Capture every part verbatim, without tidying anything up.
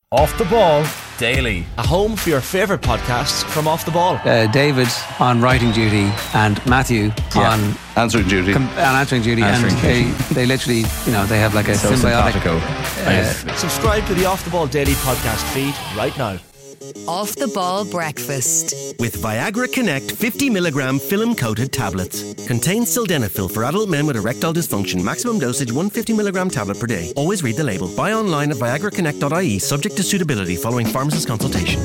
Off the Ball Daily. A home for your favourite podcasts from Off the Ball. Uh, David on writing duty and Matthew yeah. on answering duty. Com- on answering duty. Answering and duty. They, they literally, you know, they have like a so symbiotic. Uh, subscribe to the Off the Ball Daily podcast feed right now. Off the Ball Breakfast. With Viagra Connect fifty milligram film-coated tablets. Contains sildenafil for adult men with erectile dysfunction. Maximum dosage one hundred fifty milligram tablet per day. Always read the label. Buy online at viagra connect dot I E, subject to suitability following pharmacist consultation.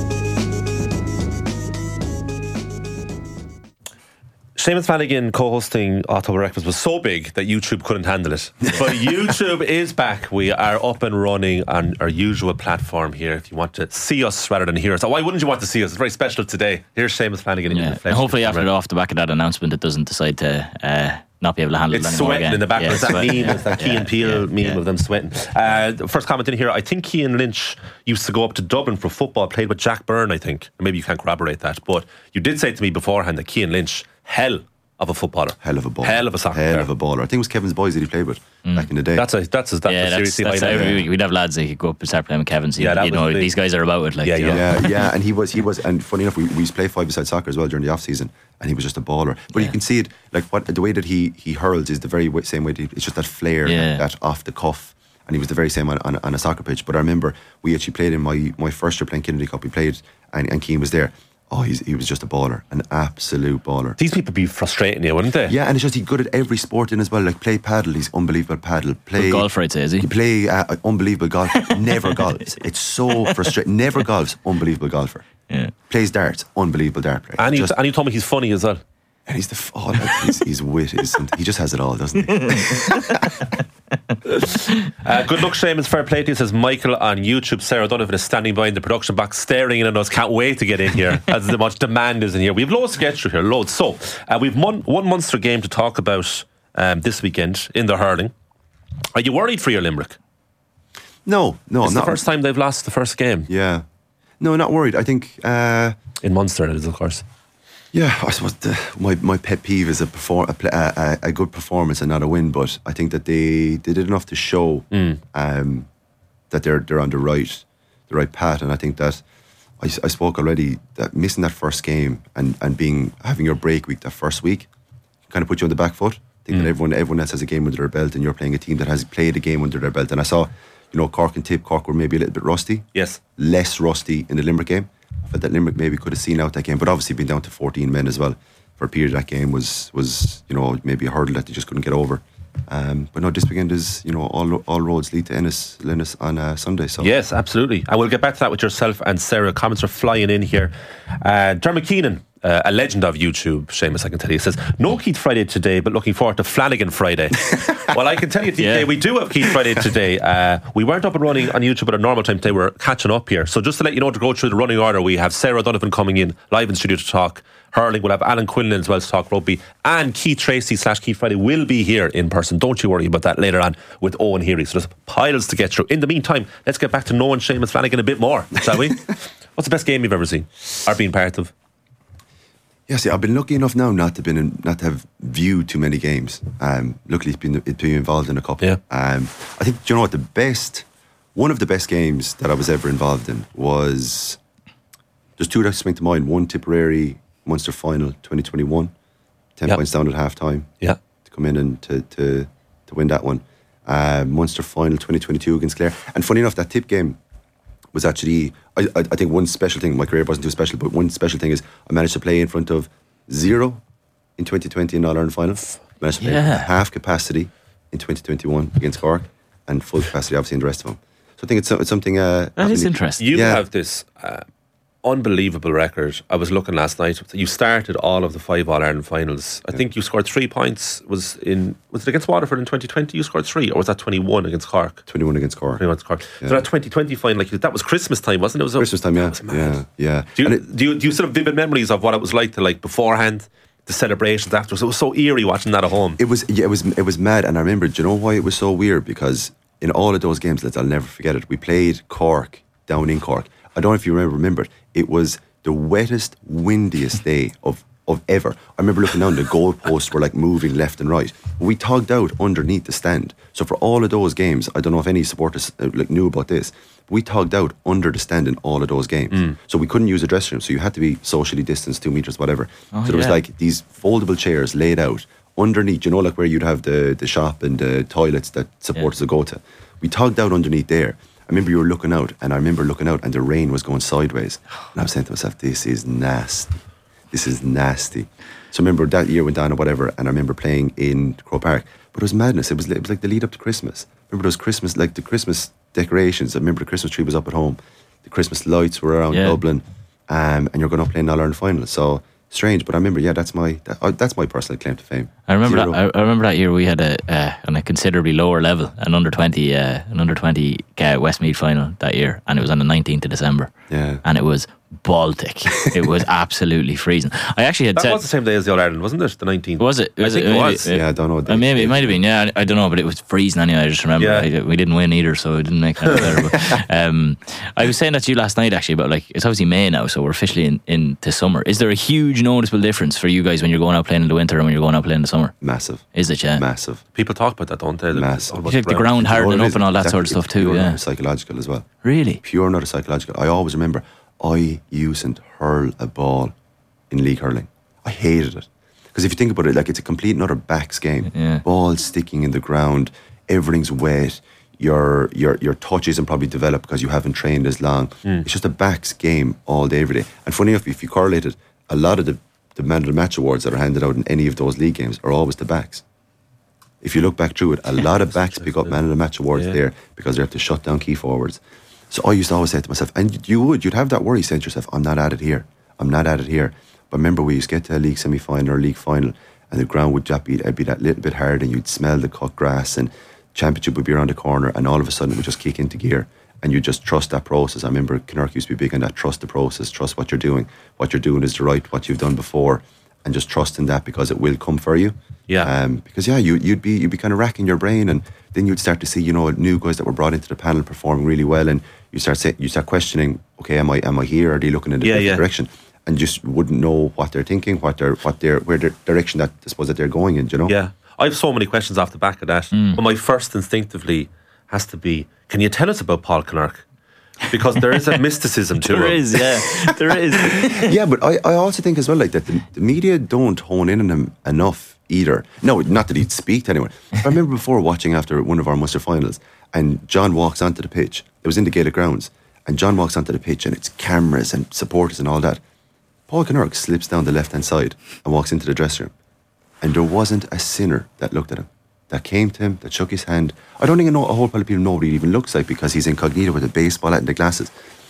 Seamus Flanagan co-hosting October Breakfast was so big that YouTube couldn't handle it. But YouTube is back. We are up and running on our usual platform here. If you want to see us rather than hear us, why wouldn't you want to see us? It's very special today. Here's Seamus Flanagan in yeah. the flesh. And hopefully after off the back of that announcement, it doesn't decide to uh, not be able to handle it's it anymore sweating again. in the background. Yeah, that sweat. meme, yeah. it's that Key yeah. and Peele yeah. meme yeah. of them sweating. Uh, the first comment in here, I think Cian Lynch used to go up to Dublin for football, played with Jack Byrne, I think. Maybe you can't corroborate that, but you did say to me beforehand that Cian Lynch, hell of a footballer. Hell of a baller. Hell of a soccer Hell player. of a baller. I think it was Kevin's boys that he played with mm. back in the day. That's a that's a, that's yeah, a that's, seriously that's high level. we, we'd have lads that could go up and start playing with Kevin. So yeah, that you know, the, these guys are about it. Like, yeah, you know. yeah, yeah. And he was, he was, and funny enough, we, we used to play five-a-side soccer as well during the off season, and he was just a baller. But yeah. you can see it, like what the way that he he hurls is the very way, same way. That he, it's just that flair, yeah. that, that off the cuff. And he was the very same on, on, on a soccer pitch. But I remember we actually played in my my first year playing Kennedy Cup. We played, and, and Cian was there. Oh, he's, he was just a baller, an absolute baller. These people be frustrating you, wouldn't they? Yeah, and it's just he's good at every sport in as well. Like play paddle, he's unbelievable at paddle. Play good golfer, I'd say, is he? Play uh, unbelievable golf. Never golfs. It's so frustrating. Never golfs. Unbelievable golfer. Yeah. Plays darts. Unbelievable dart player. And, just, and you told me he's funny as well. And he's the oh, like, he's, he's wit. He's, he just has it all, doesn't he? uh, good luck, Seamus. Fair play to you, says Michael on YouTube. Sarah Donovan is standing behind the production box, staring in at us. Can't wait to get in here. As the much demand is in here. We've loads to get through here, loads. So uh, we've one, one Munster game to talk about um, this weekend in the hurling. Are you worried for your Limerick? No, no. It's I'm the not. first time they've lost the first game. Yeah, no, not worried. I think uh, in Munster it is, of course. Yeah, I suppose the, my my pet peeve is a, perform, a, a, a good performance and not a win. But I think that they, they did enough to show mm. um, that they're they're on the right the right path. And I think that I, I spoke already that missing that first game and, and being having your break week that first week kind of put you on the back foot. I think mm. that everyone everyone else has a game under their belt, and you're playing a team that has played a game under their belt. And I saw, you know, Cork and Tip. Cork were maybe a little bit rusty. Yes, less rusty in the Limerick game. I felt that Limerick maybe could have seen out that game, but obviously being down to fourteen men as well for a period of that game was, was you know, maybe a hurdle that they just couldn't get over. Um, but no, this weekend is, you know, all all roads lead to Ennis, Linus on uh, Sunday. So yes, absolutely. And we'll get back to that with yourself and Sarah. Comments are flying in here. Uh, Dermot Keenan, uh, a legend of YouTube, Seamus, I can tell you, says, no Keith Friday today, but looking forward to Flanagan Friday. Well, I can tell you today, yeah. we do have Keith Friday today. Uh, we weren't up and running on YouTube at a normal time today. We're catching up here. So just to let you know, to go through the running order, we have Sarah Donovan coming in live in studio to talk hurling. We'll have Alan Quinlan as well to talk rugby, and Keith Tracy slash Keith Friday will be here in person. Don't you worry about that later on with Owen Heary. So there's piles to get through. In the meantime, let's get back to knowing Seamus Flanagan a bit more, shall we? What's the best game you've ever seen or been part of? Yeah, see, I've been lucky enough now not to been in, not to have viewed too many games. Um, luckily, it's been it's been involved in a couple. Yeah. Um, I think, do you know what, the best, one of the best games that I was ever involved in was, there's two that spring to mind. One, Tipperary Munster final twenty twenty-one, ten yeah. points down at half time. Yeah, to come in and to to to win that one. Uh, Munster final twenty twenty-two against Clare. And funny enough, that Tip game was actually, I, I, I think one special thing, my career wasn't too special, but one special thing is I managed to play in front of zero in twenty twenty in All-Ireland final. Managed to play yeah. half capacity in twenty twenty-one against Cork, and full capacity obviously in the rest of them. So I think it's, it's something uh, that is interesting. You yeah. have this uh, unbelievable record. I was looking last night. You started all of the five All-Ireland finals. I yeah. think you scored three points. Was in was it against Waterford in twenty twenty? You scored three, or was that twenty-one against Cork? twenty-one against Cork. twenty-one against Cork. Yeah. So that twenty twenty final, like that was Christmas time, wasn't it? It was Christmas time, yeah, yeah, yeah. Do you, it, do you do you sort of vivid memories of what it was like to like beforehand, the celebrations afterwards? It was so eerie watching that at home. It was, yeah, it was, it was mad. And I remember, do you know why it was so weird? Because in all of those games, I'll never forget it. We played Cork down in Cork. I don't know if you remember. Remember, it was the wettest, windiest day of, of ever. I remember looking down, the goalposts were like moving left and right. We togged out underneath the stand. So for all of those games, I don't know if any supporters uh, like knew about this, we togged out under the stand in all of those games. Mm. So we couldn't use a dressing room. So you had to be socially distanced, two metres, whatever. Oh, so there was yeah. like these foldable chairs laid out underneath, you know, like where you'd have the, the shop and the toilets that supporters Yeah. would go to. We togged out underneath there. I remember you were looking out, and I remember looking out, and the rain was going sideways. And I was saying to myself, this is nasty. This is nasty. So I remember that year went down or whatever, and I remember playing in Croke Park. But it was madness. It was, it was like the lead up to Christmas. Remember those Christmas, like the Christmas decorations. I remember the Christmas tree was up at home. The Christmas lights were around Yeah. Dublin. Um, and you're going to play in All Ireland final. So strange, but I remember, yeah, that's my that, uh, that's my personal claim to fame. I remember Zero. that. I, I remember that year we had a uh, on a considerably lower level, an under twenty, uh, an under twenty uh, Westmeath final that year, and it was on the nineteenth of December. Yeah. And it was Baltic. It was absolutely freezing. I actually had That said, was the same day as the All Ireland, wasn't it? The nineteenth. was it? Was I think it, it was. Uh, Yeah, I don't know. Uh, maybe it might have been. Yeah, I, I don't know, but it was freezing anyway. I just remember Yeah. I, we didn't win either, so it didn't make it better. But, um, I was saying that to you last night actually, about like it's obviously May now, so we're officially in into summer. Is there a huge noticeable difference for you guys when you're going out playing in the winter and when you're going out playing in the summer? Massive. Is it? Yeah. Massive. People talk about that, don't they? Massive. All about You think the ground You know hardening what it up is? and all that Exactly. sort of stuff It's too. pure Yeah. and psychological as well. Really? Pure and utter psychological. I always remember I used to hurl a ball in league hurling. I hated it. Because if you think about it, like it's a complete and utter backs game. Yeah. Ball sticking in the ground, everything's wet, your your your touch isn't probably developed because you haven't trained as long. It's just a backs game all day, every day. And funny enough, if you correlate it, a lot of the, the man of the match awards that are handed out in any of those league games are always the backs. If you look back through it, a lot of backs pick up man of the match awards Yeah. there because they have to shut down key forwards. So I used to always say to myself, and you would, you'd have that worry saying to yourself, I'm not at it here. I'm not at it here. But remember, we used to get to a league semi-final or league final and the ground would just be, it'd be that little bit hard and you'd smell the cut grass and championship would be around the corner and all of a sudden it would just kick into gear and you just trust that process. I remember Kinnerk used to be big on that, trust the process, trust what you're doing. What you're doing is the right, what you've done before, and just trust in that because it will come for you. Yeah. Um, because yeah, you, you'd be you'd be kind of racking your brain, and then you'd start to see, you know, new guys that were brought into the panel performing really well, and you start say, you start questioning, okay, am I am I here? Are they looking in a Yeah, different yeah. direction? And just wouldn't know what they're thinking, what they're what they're where their direction that I suppose that they're going in. Do you know? Yeah. I have so many questions off the back of that. But my first instinctively has to be, can you tell us about Paul Kinnerk? Because there is a mysticism to There him. is, yeah. There is. Yeah, but I, I also think as well like that the, the media don't hone in on him enough either. No, not that he'd speak to anyone. I remember before watching after one of our Munster finals and John walks onto the pitch. It was in the Gaelic grounds and John walks onto the pitch and it's cameras and supporters and all that. Paul Kinnerk slips down the left hand side and walks into the dressing room and there wasn't a sinner that looked at him, that came to him, that shook his hand. I don't even know a whole pile of people know what he even looks like because he's incognito with a baseball hat and the glasses.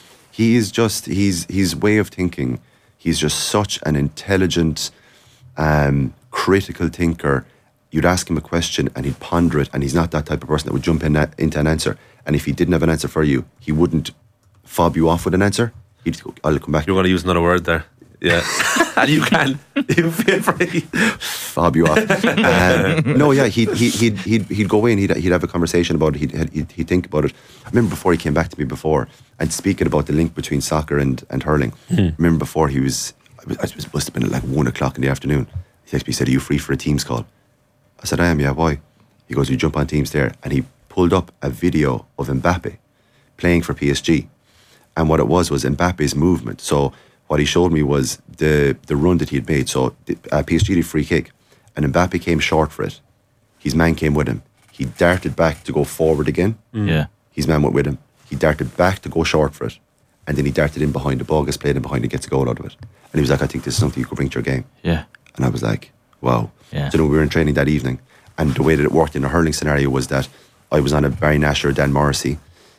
He is just, he's, his way of thinking, he's just such an intelligent, um, critical thinker. You'd ask him a question and he'd ponder it, and he's not that type of person that would jump in that, into an answer. And if he didn't have an answer for you, he wouldn't fob you off with an answer. He'd go, I'll come back. You're going to use another word there. Yeah. And you can. You feel free. Fob you off. um, no, yeah, he'd, he'd, he'd, he'd, he'd go in, he'd, he'd have a conversation about it, he'd, he'd, he'd think about it. I remember before he came back to me before, and speaking about the link between soccer and, and hurling. I remember before he was, it was, must have been at like one o'clock in the afternoon. He texted me, he said, are you free for a Teams call? I said, I am, yeah, why? He goes, you jump on Teams there. And he pulled up a video of Mbappe playing for P S G. And what it was, was Mbappe's movement. So what he showed me was the the run that he had made. So the, uh, P S G did a free kick and Mbappe came short for it. His man came with him. He darted back to go forward again. Yeah. His man went with him. He darted back to go short for it. And then he darted in behind the ball, gets played in behind and gets a goal out of it. And he was like, I think this is something you could bring to your game. Yeah. And I was like, wow. Yeah. So then we were in training that evening. And the way that it worked in a hurling scenario was that I was on a Barry Nash or Dan Morrissey.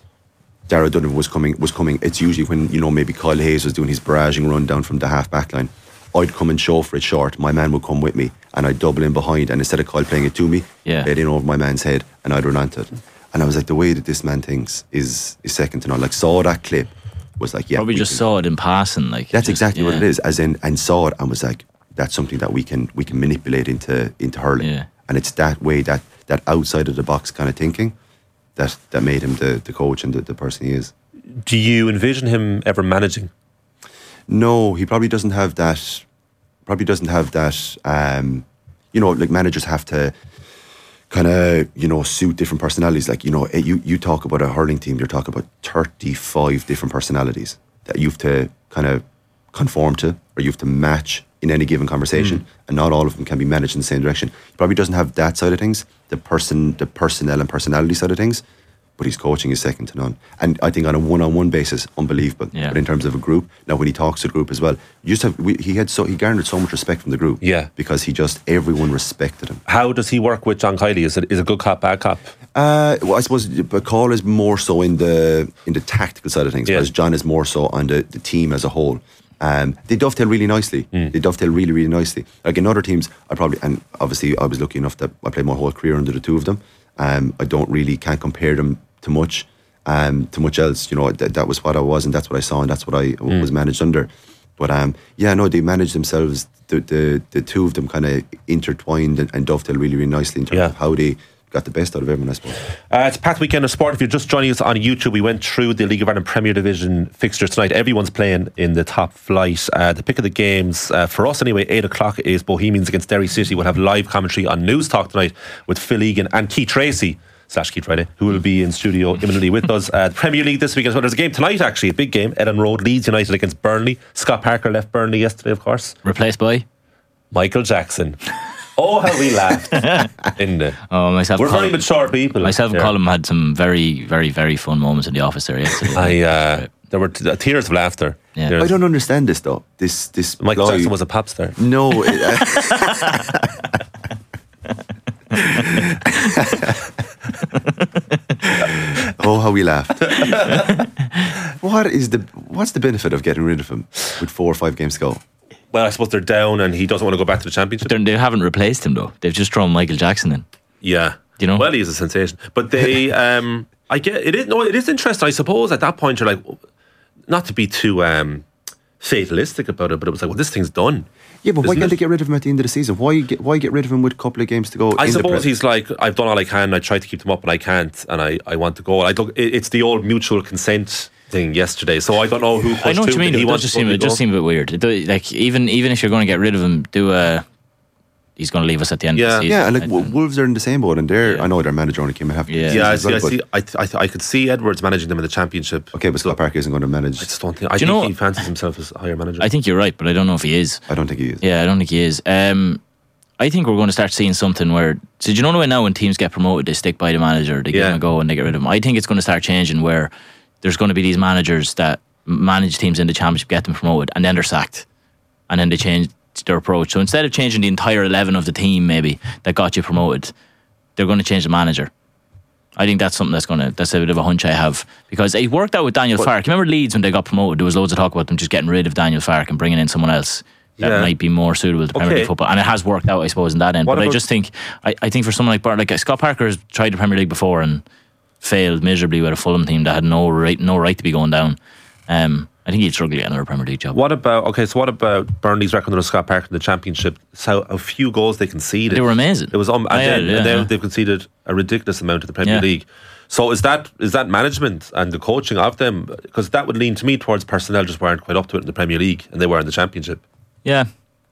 Dara Donovan was coming, was coming. It's usually when, you know, maybe Kyle Hayes was doing his barraging run down from the half back line. I'd come and show for it short. My man would come with me and I'd double in behind. And instead of Kyle playing it to me, Yeah. they'd in over my man's head and I'd run onto it. And I was like, the way that this man thinks is, is second to none. Like, saw that clip, was like, yeah. Probably we just can- saw it in passing. Like That's just- exactly what yeah. it is. As in, and saw it and was like, that's something that we can we can manipulate into into hurling. Yeah. And it's that way, that that outside of the box kind of thinking that that made him the, the coach and the, the person he is. Do you envision him ever managing? No, he probably doesn't have that. Probably doesn't have that. Um, you know, like managers have to kind of, you know, suit different personalities. Like, you know, you, you talk about a hurling team, you're talking about thirty-five different personalities that you have to kind of conform to, or you have to match in any given conversation, mm. and not all of them can be managed in the same direction. He probably doesn't have that side of things, the person, the personnel and personality side of things, but his coaching is second to none. And I think on a one-on-one basis, unbelievable. Yeah. But in terms of a group, now when he talks to the group as well, you just have we, he had so he garnered so much respect from the group. Yeah, because he just everyone respected him. How does he work with John Kiley? Is it is it good cop, bad cop? Uh, well, I suppose Call is more so in the in the tactical side of things, yeah. whereas John is more so on the, the team as a whole. Um, they dovetail really nicely. Mm. They dovetail really, really nicely. Like in other teams, I probably, and obviously I was lucky enough that I played my whole career under the two of them. Um, I don't really, can't compare them to much, um, to much else. You know, th- that was what I was, and that's what I saw, and that's what I mm. was managed under. But um, yeah, no, they managed themselves. The the, the two of them kind of intertwined and, and dovetail really, really nicely in terms yeah. of how they got the best out of everyone, I suppose. Uh, it's Pat Weekend of Sport. If you're just joining us on YouTube, we went through the League of Ireland Premier Division fixtures tonight. Everyone's playing in the top flight. Uh, the pick of the games, uh, for us anyway, eight o'clock is Bohemians against Derry City. We'll have live commentary on News Talk tonight with Phil Egan and Keith Tracy, slash Keith Friday, who will be in studio imminently with us. Uh, the Premier League this week as well. There's a game tonight, actually, a big game. Ellen Road, Leeds United against Burnley. Scott Parker left Burnley yesterday, of course. Replaced by? Michael Jackson. Oh, how we laughed in the. Oh, myself. We're Colin, very mature people. Myself and Colin had some very, very, very fun moments in the office there yesterday. I uh, there were t- tears of laughter. Yeah. I don't understand this though. This this Michael guy, Jackson was a pop star. No. It, uh, oh, how we laughed. What is the what's the benefit of getting rid of him with four or five games to go? Well, I suppose they're down and he doesn't want to go back to the championship. But they haven't replaced him though. They've just thrown Michael Jackson in. Yeah, you know. Well, he is a sensation. But they, um, I get it. Is, no, it is interesting. I suppose at that point you're like, not to be too um, fatalistic about it, but it was like, well, this thing's done. Yeah, but why can't they get rid of him at the end of the season? Why get why get rid of him with a couple of games to go? I suppose he's like, I've done all I can. I tried to keep them up, but I can't, and I, I want to go. I look, it's the old mutual consent thing yesterday, so I don't know who pushed I know what who, you mean. He it does just seem it does seem a bit weird. It, like even even if you're going to get rid of him, do a. He's going to leave us at the end yeah. of the season. Yeah, and like I, Wolves are in the same boat, and they're yeah. I know their manager only came in half. Yeah, yeah. I see. Well, I, see I, I I could see Edwards managing them in the championship. Okay, but Scott Parker isn't going to manage. I just don't think. I Do think you know, he fancies himself as a higher manager. I think you're right, but I don't know if he is. I don't think he is. Yeah, I don't think he is. Um, I think we're going to start seeing something where. So do you know the way now when teams get promoted, they stick by the manager, they give yeah. him a go, and they get rid of him. I think it's going to start changing where there's going to be these managers that manage teams in the championship, get them promoted, and then they're sacked, and then they change their approach. So instead of changing the entire eleven of the team maybe that got you promoted, they're going to change the manager. I think that's something that's going to that's a bit of a hunch I have, because it worked out with Daniel but, Farke. Remember Leeds when they got promoted, there was loads of talk about them just getting rid of Daniel Farke and bringing in someone else that yeah. might be more suitable to Premier okay. League football, and it has worked out, I suppose, in that end. What but I just think I, I think for someone like like Scott Parker has tried the Premier League before and failed miserably with a Fulham team that had no right no right to be going down. um I think he'd struggle to get another Premier League job. What about okay? So what about Burnley's record under Scott Parker in the Championship? So a few goals they conceded. They were amazing. It was um, oh, and, yeah, then, yeah, and then yeah. they've conceded a ridiculous amount to the Premier yeah. League. So is that is that management and the coaching of them? Because that would lean to me towards personnel just weren't quite up to it in the Premier League, and they were in the Championship. Yeah,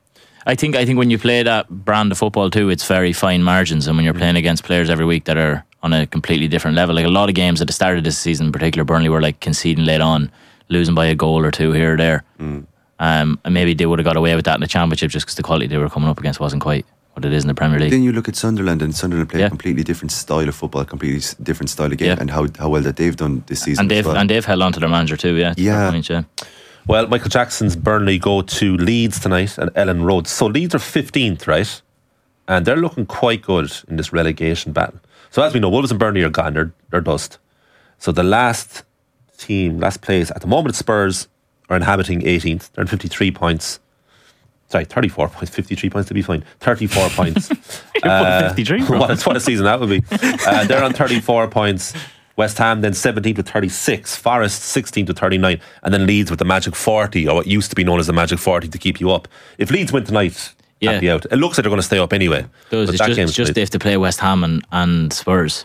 I think I think when you play that brand of football too, it's very fine margins, and when you're playing against players every week that are on a completely different level, like a lot of games at the start of this season, in particular, Burnley were like conceding late on, losing by a goal or two here or there. Mm. Um, and maybe they would have got away with that in the Championship just because the quality they were coming up against wasn't quite what it is in the Premier League. Then you look at Sunderland, and Sunderland play yeah. a completely different style of football, a completely different style of game, yeah. and how how well that they've done this season. And they've well. and they've held on to their manager too. Yeah, yeah. Point, yeah. Well, Michael Jackson's Burnley go to Leeds tonight and Ellen Road. So Leeds are fifteenth, right? And they're looking quite good in this relegation battle. So as we know, Wolves and Burnley are gone; they're they're dust. So the last team, last place at the moment, Spurs are inhabiting eighteenth. They're on fifty-three points. Sorry, thirty-four points. fifty-three points to be fine. thirty-four points. uh, fifty-three. What, what a season that would be. Uh, they're on thirty-four points. West Ham then seventeenth with thirty-six. Forest sixteenth with thirty-nine. And then Leeds with the magic forty, or what used to be known as the magic forty, to keep you up. If Leeds win tonight, yeah. happy out. It looks like they're going to stay up anyway. Those, it's just, it's just they have to play West Ham and, and Spurs.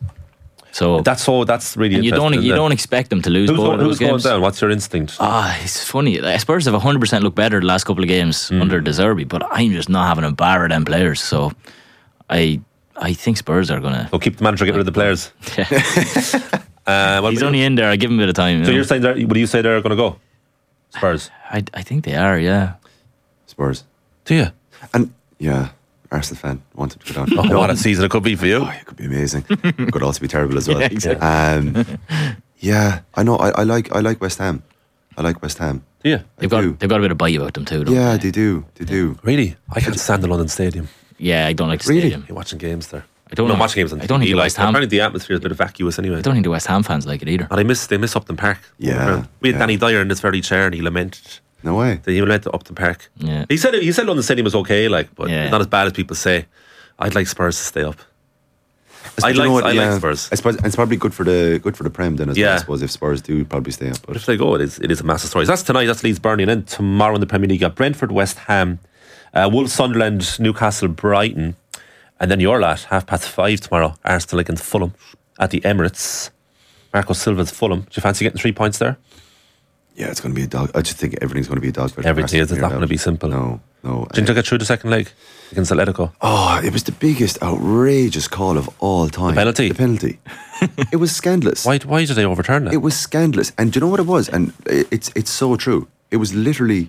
So that's so. That's really you don't you don't expect them to lose. Who's, both going, of who's those going games. down? What's your instinct? Ah, it's funny. Like, Spurs have one hundred percent looked better the last couple of games mm. under De Zerbi, but I'm just not having a bar of them players. So I I think Spurs are gonna. So keep the manager, get rid of the players. Yeah. Uh, what He's about only you? in there. I give him a bit of time. You So know? you're saying that? What do you say they're going to go? Spurs. I I think they are. Yeah. Spurs. Do you? And yeah, Arsenal fan wanted to go down. Oh, what a season it could be for you. Oh, it could be amazing. Could also be terrible as well. Yeah, exactly. Um, yeah, I know. I, I like. I like West Ham. I like West Ham. Do you? They've I got do. they've got a bit of bite about them too. Don't Yeah, they? they do. They do. Really? I can't stand the London Stadium. Yeah, I don't like the Really? stadium. You're watching games there. I don't no, know. watching games on I don't T V. think the Like, West Ham. apparently the atmosphere is a bit vacuous anyway. I don't think the West Ham fans like it either. And I miss they miss Upton Park. Yeah, We had yeah. Danny Dyer in this very chair and he lamented No way. that he lamented Upton Park. Yeah. He said he said London Stadium was okay, like, but Yeah. not as bad as people say. I'd like Spurs to stay up. I Do you like know what? I Yeah. like Spurs. I suppose it's probably good for the good for the Prem then as well. Yeah. I suppose if Spurs do probably stay up. But But if they go, it is it is a massive story. So that's tonight. That's Leeds, Burnley, and then tomorrow in the Premier League, you got Brentford, West Ham, uh, Wolves, Sunderland, Newcastle, Brighton, and then your lot half past five tomorrow. Arsenal against Fulham at the Emirates. Marco Silva's Fulham. Do you fancy getting three points there? yeah, it's going to be a dog. I just think everything's going to be a dog. fight for Everything is. Arsenal It's not here going to now. be simple. No, no. Didn't you get through the second leg against Atletico? Oh, it was the biggest outrageous call of all time. The penalty? The penalty. It was scandalous. Why? Why did they overturn it? It was scandalous. And do you know what it was? And i- it's it's so true. It was literally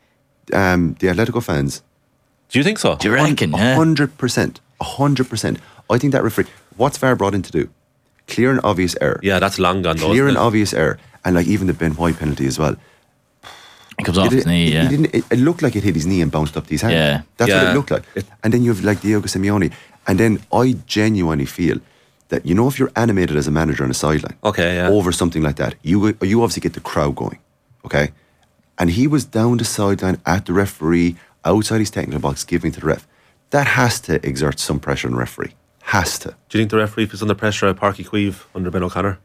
um, the Atletico fans. Do you think so? Do you reckon? A Yeah. hundred percent. A hundred percent. I think that referee. What's V A R brought in to do? Clear and obvious error. Yeah, that's long gone. though, Clear isn't and it? obvious error. And like even the Ben White penalty as well. It comes off It, his knee. it- Yeah. it didn't, it, it looked like it hit his knee and bounced up to his hand. Yeah. That's what Yeah. it looked like. It- and then you have like Diego Simeone. And then I genuinely feel that, you know, if you're animated as a manager on a sideline Okay, yeah. over something like that, you you obviously get the crowd going. Okay? And he was down the sideline at the referee, outside his technical box, giving to the ref. That has to exert some pressure on the referee. Has to. Do you think the referee was under pressure at Parky Queeve under Ben O'Connor?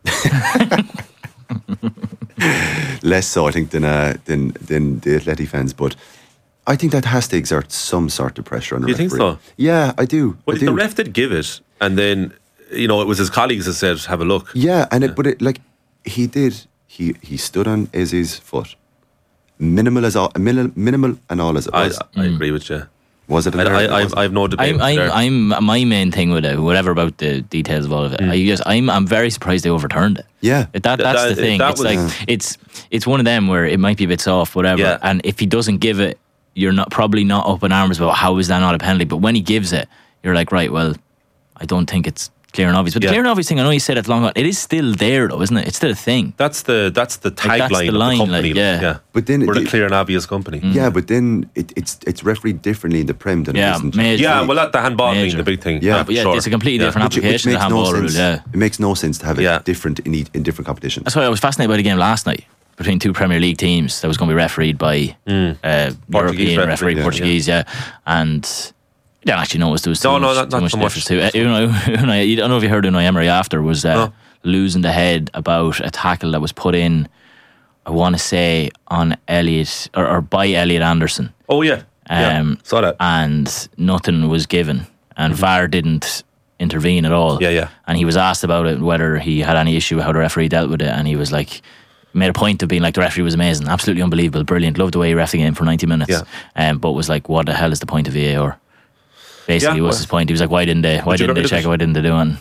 Less so, I think, than uh, than than the Atleti fans, but I think that has to exert some sort of pressure on the Do you think referee. so? Yeah, I do. Well, I do. the ref did give it, and then you know it was his colleagues that said, "Have a look." Yeah, and it, but it like he did. He he stood on Izzy's foot. Minimal as all, minimal, minimal and all as it I, was. I agree with you. was it? I, I, I've, I've no debate. I'm, I'm, there. I'm, my main thing with it, whatever about the details of all of it, I just, I'm, I'm very surprised they overturned it. Yeah. That, that's That- the thing. that It's was- like it's, it's one of them where it might be a bit soft, whatever. Yeah. And if he doesn't give it, you're not probably not up in arms about how is that not a penalty. But when he gives it, you're like, right, well, I don't think it's clear and obvious. But Yeah. the clear and obvious thing, I know you said it's long gone. It is still there, though, isn't it? It's still a thing. That's the that's the Like, that's tagline the line, of the company. like, yeah. But then we're the- the clear and obvious company. Yeah, but then it, it's it's refereed differently in the Prem than Yeah, it is in major. Yeah, well, that the handball being Major. the big thing. Yeah. But yeah, sure. it's a completely Yeah. different Which, which application of makes the no handball rule. sense. Yeah. It makes no sense to have it Yeah. different in, each, in different competitions. That's why I was fascinated by the game last night between two Premier League teams that was going to be refereed by uh, Portuguese European referee, referee, yeah, Portuguese, yeah. And I didn't actually notice there was too No, no, much, not- too not much so much. difference to it. Uh, Unai, Unai, I don't know if you heard Unai Emery after was uh, No. losing the head about a tackle that was put in, I want to say, on Elliot, or, or by Elliot Anderson. Oh yeah, yeah. Um, Saw that. And nothing was given. And V A R didn't intervene at all. Yeah, yeah. And he was asked about it, whether he had any issue with how the referee dealt with it. And he was like, made a point of being like, the referee was amazing, absolutely unbelievable, brilliant, loved the way he ref the game for ninety minutes. Yeah. Um, but was like, what the hell is the point of V A R? Basically, Yeah, was well- his point. He was like, why didn't they? Why Would you didn't get they rid of check it? it? Why didn't they do it?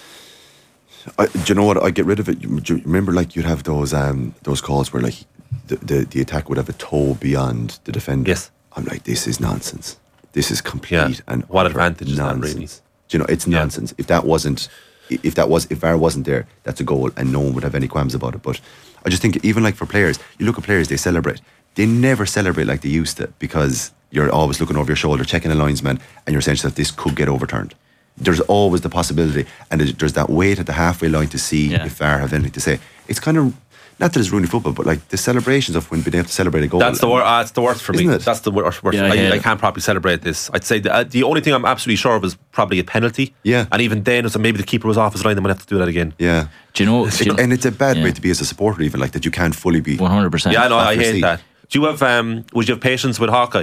I, do you know what? I get rid of it. You, do you remember, like you'd have those um, those calls where like the, the the attack would have a toe beyond the defender. Yes. I'm like, this is nonsense. This is complete Yeah. and What utter advantage is that, nonsense. really? Do you know, it's nonsense. If that wasn't, if that was, if V A R wasn't there, that's a goal, and no one would have any qualms about it. But I just think, even like for players, you look at players, they celebrate. They never celebrate like they used to, because you're always looking over your shoulder, checking a linesman, and you're saying that this could get overturned. There's always the possibility, and there's, there's that wait at the halfway line to see Yeah. if V A R have anything to say. It's kind of, not that it's ruining football, but like the celebrations of when being able to celebrate a goal. That's the worst. Uh, it's the worst for me. Isn't it? That's the worst. worst. Yeah, I I, hate I it. can't properly celebrate this. I'd say the, uh, the only thing I'm absolutely sure of is probably a penalty. Yeah. And even then, it's maybe the keeper was off his line. They might have to do that again. Yeah. Do you know? do you It- and it's a bad Yeah. way to be as a supporter, even like that you can't fully be. one hundred percent. Yeah, I know. I After hate see. that. Do you have? Um, would you have patience with Hawkeye?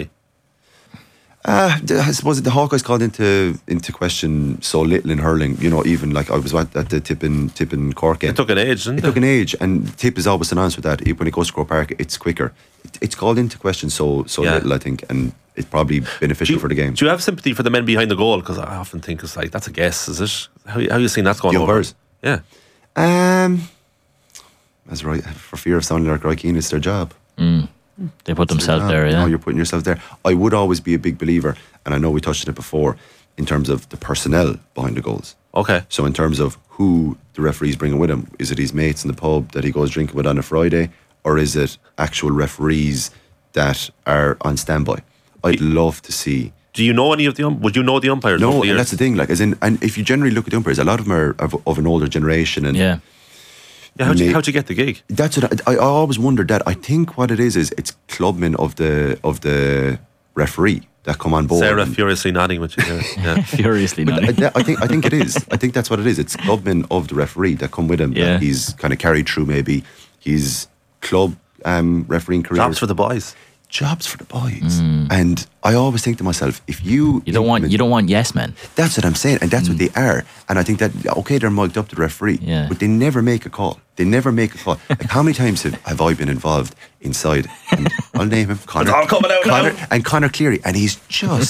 Uh, I suppose the Hawkeyes called into into question so little in hurling. You know, even like I was at, at the tip in tip in Cork game. It took an age, didn't It it? took an age, and tip is always synonymous with that. When it goes to Croke Park, it's quicker. It, it's called into question so so Yeah. little, I think, and it's probably beneficial you, for the game. Do you have sympathy for the men behind the goal? Because I often think it's like, that's a guess, is it? How, how you seen that's going The over? umpires? Yeah. Um, that's right. For fear of sounding like Roy Keane, it's their job. Mm. They put themselves job. there, yeah. No, you're putting yourself there. I would always be a big believer, and I know we touched on it before, in terms of the personnel behind the goals. Okay. So in terms of who the referee's bringing with him, is it his mates in the pub that he goes drinking with on a Friday, or is it actual referees that are on standby? I'd love to see. Do you know any of the um, would you know the umpires? No, over the and years? that's the thing. Like, as in, and if you generally look at the umpires, a lot of them are of, of an older generation, and Yeah. Yeah, how'd you, May- how'd you get the gig? that's what I, I always wondered. That I think what it is is it's clubmen of the of the referee that come on board. Sarah and- furiously nodding with you there. Yeah. Furiously But nodding. I, I think I think it is. I think that's what it is. It's clubmen of the referee that come with him. Yeah. That he's kind of carried through maybe his club um, refereeing career. Jobs for the boys. Jobs for the boys. And I always think to myself, if you You don't want implement- you don't want yes men. That's what I'm saying, and that's what they are. And I think that okay, they're mic'd up to the referee, Yeah. but they never make a call. They never make a call. Like, how many times have, have I been involved inside? And I'll name him Connor. all coming out Connor now. and Connor Cleary, and he's just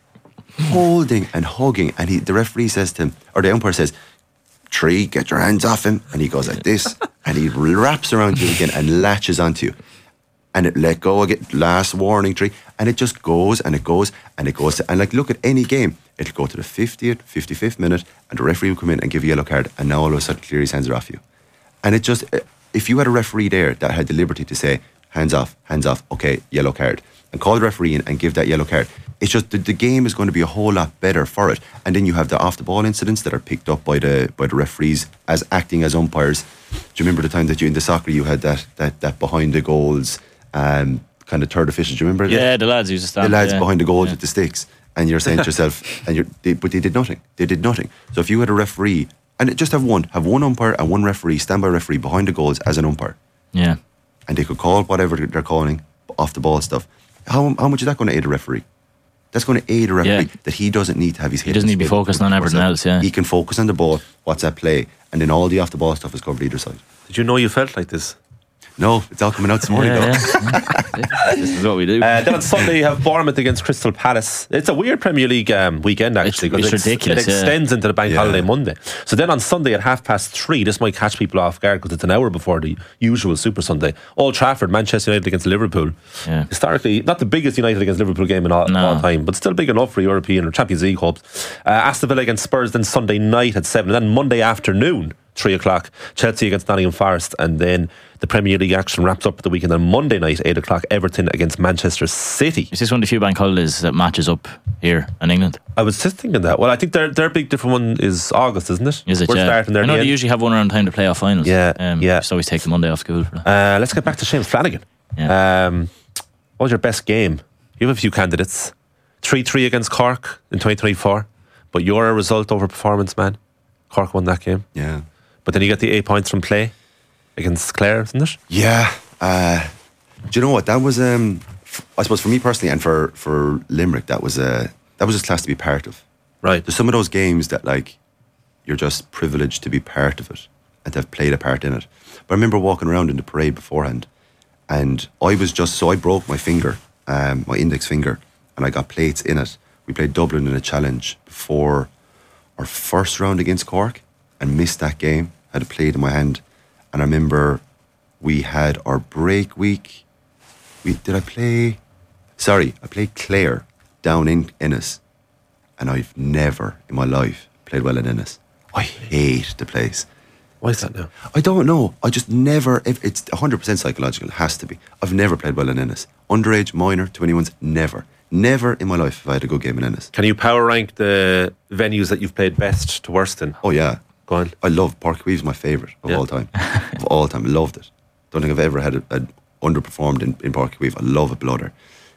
holding and hugging. And he, the referee says to him, or the umpire says, "Tree, get your hands off him." And he goes like this, and he wraps around you again and latches onto you. And it let go again, last warning tree, and it just goes and it goes and it goes. To, and like, look at any game, it'll go to the fiftieth, fifty-fifth minute, and the referee will come in and give you a yellow card, and now all of a sudden Cleary's hands are off you. And it just, if you had a referee there that had the liberty to say, hands off, hands off, okay, yellow card, and call the referee in and give that yellow card, it's just the, the game is going to be a whole lot better for it. And then you have the off the ball incidents that are picked up by the by the referees as acting as umpires. Do you remember the time that you in the soccer you had that that that behind the goals um, kind of third official? Do you remember that? Yeah, the lads used to stand. The lads yeah. behind the goals Yeah. with the sticks, and you're saying to yourself, and you're, they, but they did nothing. They did nothing. So if you had a referee, and just have one, have one umpire and one referee, standby referee behind the goals as an umpire, Yeah. and they could call whatever they're calling off the ball stuff. How how much is that going to aid a referee? That's going to aid a referee Yeah. that he doesn't need to have his. He doesn't need to be focused on everything else, yeah. He can focus on the ball, what's at play, and then all the off the ball stuff is covered either side. Did you know you felt like this? No, it's all coming out this morning. Yeah, though. yeah. This is what we do. Uh, then on Sunday you have Bournemouth against Crystal Palace. It's a weird Premier League um, weekend actually. It's- 'cause it's it, ridiculous, It yeah. extends into the bank Yeah. holiday Monday. So then on Sunday at half past three, this might catch people off guard because it's an hour before the usual Super Sunday. Old Trafford, Manchester United against Liverpool. Yeah. Historically, not the biggest United against Liverpool game in all, No. all time, but still big enough for European or Champions League hopes. Uh, Aston Villa against Spurs then Sunday night at seven, and then Monday afternoon, three o'clock, Chelsea against Nottingham Forest, and then the Premier League action wraps up the weekend on Monday night, eight o'clock, Everton against Manchester City. Is this one of the few bank holidays that matches up here in England? I was just thinking that. Well, I think their their big different one is August, isn't it? Is it? We're yeah. starting there. I at know the they end. usually have one around time to playoff finals. Yeah, um, yeah. Just always take the Monday off school for that. Uh, let's get back to Seamus Flanagan. Yeah. Um, what was your best game? You have a few candidates. three three against Cork in twenty twenty-four, but you're a result over performance, man. Cork won that game. Yeah. But then you get the eight points from play against Clare, isn't it? Yeah. Uh, do you know what? That was, um, f- I suppose, for me personally, and for, for Limerick, that was a that was just class to be part of. Right. There's some of those games that, like, you're just privileged to be part of it and to have played a part in it. But I remember walking around in the parade beforehand, and I was just so I broke my finger, um, my index finger, and I got plates in it. We played Dublin in a challenge before our first round against Cork, and missed that game. Had a plate in my hand, and I remember we had our break week. We did I play? Sorry, I played Clare down in Ennis, and I've never in my life played well in Ennis. I hate the place. Why is that now? I don't know. I just never. If it's one hundred percent psychological, it has to be. I've never played well in Ennis. Underage, minor, twenty-ones, never. Never in my life have I had a good game in Ennis. Can you power rank the venues that you've played best to worst in? Oh yeah. Go on. I love Park Weave's my favourite of Yeah. all time. Of all time. Loved it. Don't think I've ever had a, a underperformed in, in Park Weave. I love it, bloater.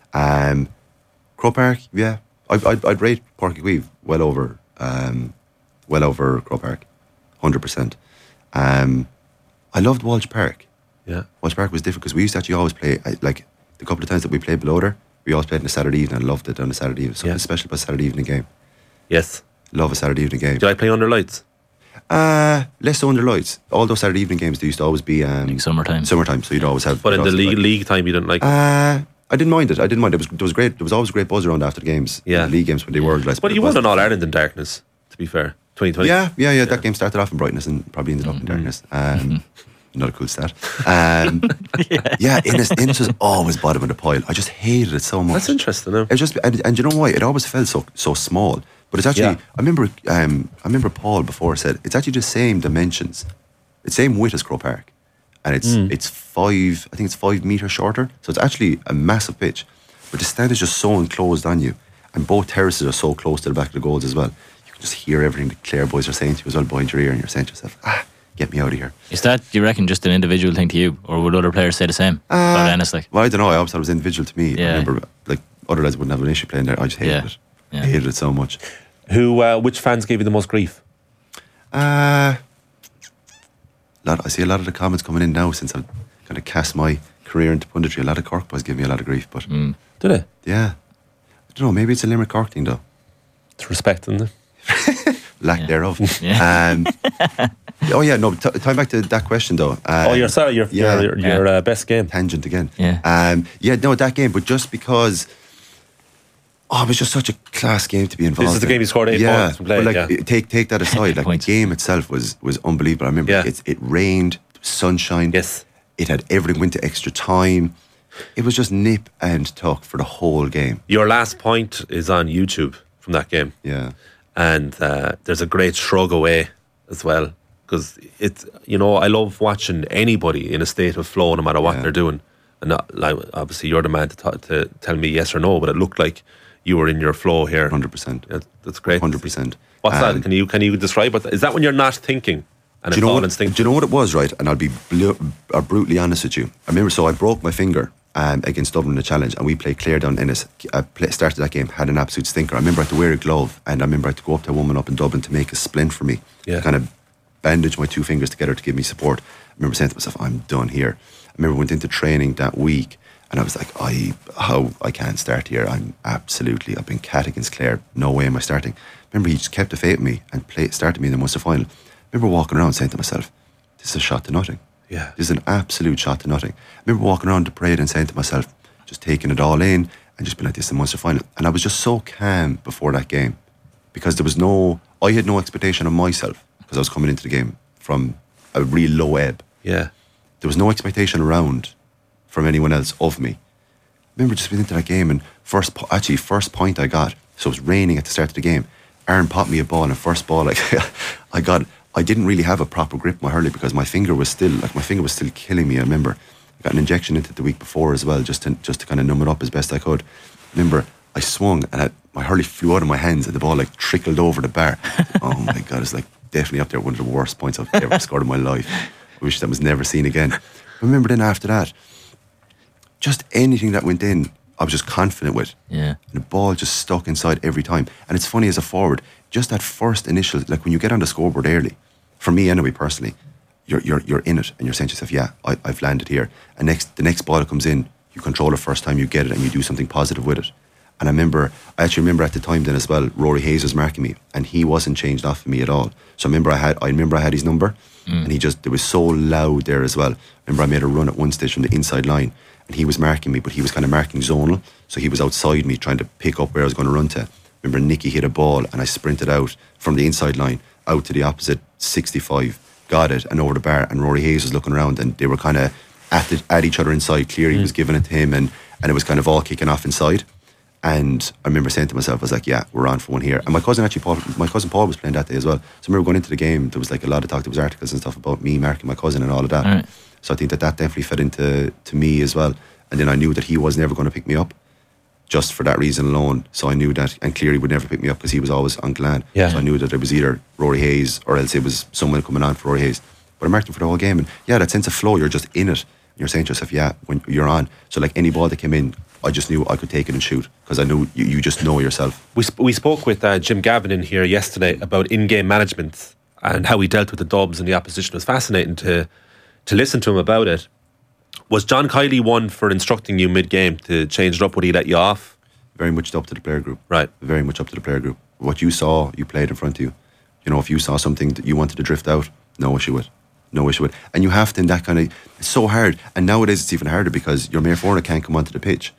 Um, Crow Park, yeah. I, I'd, I'd rate Park Weave well over um, well over Crow Park. one hundred percent. Um, I loved Walsh Park. Yeah. Walsh Park was different because we used to actually always play, I, like, the couple of times that we played bloater, we always played on a Saturday evening. I loved it on a Saturday evening. Something Yeah. special about a Saturday evening game. Yes. Love a Saturday evening game. Do I play under lights? Uh, less so under lights. All those Saturday evening games, they used to always be um, Like summertime. Summertime, so you'd always have. But in you'd the always league, have- league time, you didn't like. Uh, I didn't mind it. I didn't mind it. It was, there was great. There was always a great buzz around after the games. Yeah. The league games when they were organised. But you won an All Ireland in darkness, to be fair. twenty twenty. Yeah, yeah, yeah. That game started off in brightness and probably ended up in darkness. Um, not a cool stat. Um, yeah, yeah Innis, Innis was always bottom of the pile. I just hated it so much. That's interesting. No? It was just, and, and you know why? It always felt so so small. But it's actually, Yeah. I remember, um, I remember Paul before said it's actually the same dimensions, it's same width as Croke Park, and it's Mm. it's five. I think it's five meters shorter. So it's actually a massive pitch, but the stand is just so enclosed on you, and both terraces are so close to the back of the goals as well. You can just hear everything the Clare boys are saying to you as well behind your ear, and you're saying to yourself, ah, get me out of here. Is that, do you reckon, just an individual thing to you, or would other players say the same about Ennis? Like, Well, I don't know. I always thought it was individual to me. Yeah. I remember, like, other lads wouldn't have an issue playing there. I just hated Yeah. it. Yeah. I hated it so much. Who, uh, which fans gave you the most grief? Uh, lot, I see a lot of the comments coming in now since I've kind of cast my career into punditry. A lot of Cork boys give me a lot of grief, but Mm. Did it? yeah, I don't know. Maybe it's a Limerick Cork thing though. It's respect, isn't it? Lack Yeah. thereof. Yeah. Um, oh yeah, no. T- time back to that question though. Um, oh, you're sorry. Your yeah. your, your uh, best game. Tangent again. Yeah. Um, yeah, no, that game, but just because. Oh, it was just such a class game to be involved in. This is the game you scored eight yeah, points from playing, but like, yeah. take take that aside. Eight Like points. the game itself was was unbelievable. I remember Yeah. it's, it rained, sunshine. Yes. It had everything, went to extra time. It was just nip and tuck for the whole game. Your last point is on YouTube from that game, Yeah. and uh, there's a great shrug away as well, because it's, you know, I love watching anybody in a state of flow, no matter what Yeah. they're doing. And not, like, obviously, you're the man to, t- to tell me yes or no, but it looked like you were in your flow here. one hundred percent. Yeah, that's great. one hundred percent. What's Um, that? Can you can you describe what? Is that when you're not thinking and Do it's you know all what? instinct? Do you know what it was, right? And I'll be blu- uh, brutally honest with you. I remember, so I broke my finger um, against Dublin in the challenge, and we played Clare down in Ennis. I play, started that game, had an absolute stinker. I remember I had to wear a glove, and I remember I had to go up to a woman up in Dublin to make a splint for me, Yeah. to kind of bandage my two fingers together to give me support. I remember saying to myself, I'm done here. I remember I went into training that week, and I was like, I how I can't start here. I'm absolutely, I've been cat against Clare. No way am I starting. Remember, he just kept the faith in me and play, started me in the Munster final. I remember walking around saying to myself, this is a shot to nothing. Yeah. This is an absolute shot to nothing. I remember walking around the parade and saying to myself, just taking it all in and just being like, this is the Munster final. And I was just so calm before that game because there was no, I had no expectation of myself because I was coming into the game from a real low ebb. Yeah. There was no expectation around from anyone else of me. I remember just being into that game and first, po- actually first point I got, so it was raining at the start of the game. Aaron popped me a ball and first ball, like I got, I didn't really have a proper grip on my hurley because my finger was still, like my finger was still killing me. I remember I got an injection into it the week before as well, just to, just to kind of numb it up as best I could. I remember I swung and I, my hurley flew out of my hands and the ball like trickled over the bar. Oh my God, it's like definitely up there, one of the worst points I've ever scored in my life. I wish that was never seen again. I remember then after that, just anything that went in, I was just confident with. Yeah. And the ball just stuck inside every time. And it's funny as a forward, just that first initial, like when you get on the scoreboard early, for me anyway, personally, you're you're you're in it and you're saying to yourself, yeah, I, I've landed here. And next, the next ball that comes in, you control it first time, you get it and you do something positive with it. And I remember, I actually remember at the time then as well, Rory Hayes was marking me and he wasn't changed off of me at all. So I remember I had, I remember I had his number and he just, it was so loud there as well. I remember I made a run at one stage from the inside line and he was marking me, but he was kind of marking zonal. So he was outside me trying to pick up where I was going to run to. I remember Nicky hit a ball and I sprinted out from the inside line out to the opposite sixty-five, got it and over the bar, and Rory Hayes was looking around and they were kind of at, the, at each other inside. Cleary mm. was giving it to him and, and it was kind of all kicking off inside. And I remember saying to myself, I was like, yeah, we're on for one here. And my cousin actually, Paul, my cousin Paul was playing that day as well. So I remember going into the game, there was like a lot of talk, there was articles and stuff about me marking my cousin and all of that. Right. So I think that that definitely fed into to me as well. And then I knew that he was never going to pick me up just for that reason alone. So I knew that, and Cleary would never pick me up because he was always on Glen. Yeah. So I knew that it was either Rory Hayes or else it was someone coming on for Rory Hayes. But I marked him for the whole game. And yeah, that sense of flow, you're just in it. You're saying to yourself, yeah, when you're on. So like any ball that came in, I just knew I could take it and shoot because I knew you, you just know yourself. We sp- we spoke with uh, Jim Gavin in here yesterday about in-game management and how he dealt with the Dubs and the opposition. It was fascinating to to listen to him about it. Was John Kiley one for instructing you mid-game to change it up? Would he let you off? Very much up to the player group. Right. Very much up to the player group. What you saw, you played in front of you. You know, if you saw something that you wanted to drift out, no issue with. No issue with. And you have to in that kind of, it's so hard. And nowadays it's even harder because your mayor forward can't come onto the pitch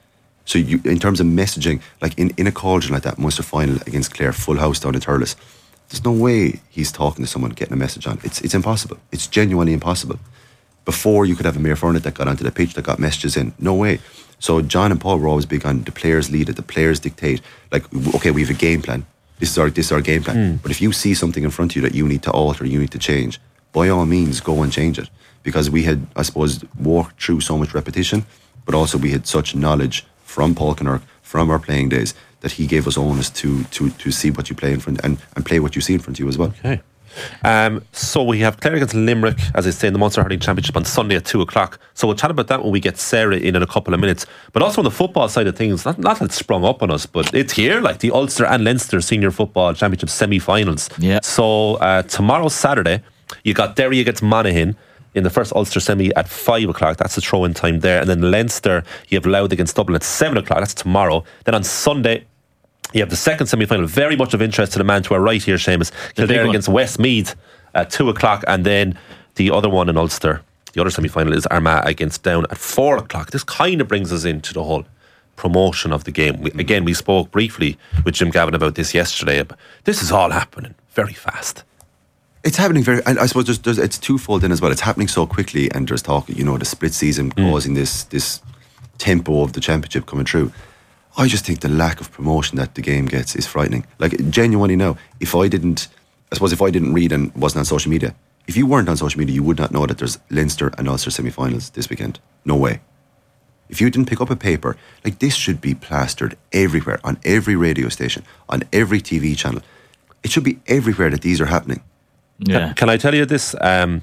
So you, in terms of messaging, like in, in a cauldron like that, Munster final against Clare, full house down in Thurles, there's no way he's talking to someone, getting a message on. It's it's impossible. It's genuinely impossible. Before, you could have a Mayor Furnett that got onto the pitch, that got messages in. No way. So John and Paul were always big on the players lead it, the players dictate. Like, okay, we have a game plan. This is our this is our game plan. Mm. But if you see something in front of you that you need to alter, you need to change, by all means, go and change it. Because we had, I suppose, walked through so much repetition, but also we had such knowledge from Paul Kinnerk, from our playing days, that he gave us onus to to to see what you play in front and, and play what you see in front of you as well. Okay. Um, so we have Clare against Limerick, as I say, in the Munster Hurling Championship on Sunday at two o'clock. So we'll chat about that when we get Sarah in in a couple of minutes. But also on the football side of things, not, not that it's sprung up on us, but it's here, like the Ulster and Leinster Senior Football Championship semi-finals. Yeah. So uh, tomorrow, Saturday, you got Derry against Monaghan in the first Ulster semi at five o'clock. That's the throw-in time there. And then Leinster, you have Louth against Dublin at seven o'clock. That's tomorrow. Then on Sunday, you have the second semi-final, very much of interest to the man to our right here, Seamus. Kildare against Westmeath at two o'clock, and then the other one in Ulster, the other semi-final, is Armagh against Down at four o'clock. This kind of brings us into the whole promotion of the game. We, again, we spoke briefly with Jim Gavin about this yesterday, but this is all happening very fast. It's happening very, and I suppose there's, there's, it's twofold in as well. It's happening so quickly, and there's talk, you know, the split season mm. causing this this tempo of the championship coming through. I just think the lack of promotion that the game gets is frightening. Like, genuinely now, if I didn't, I suppose if I didn't read and wasn't on social media, if you weren't on social media, you would not know that there's Leinster and Ulster semi-finals this weekend. No way. If you didn't pick up a paper, like, this should be plastered everywhere, on every radio station, on every T V channel. It should be everywhere that these are happening. Yeah. Can, can I tell you this? Um,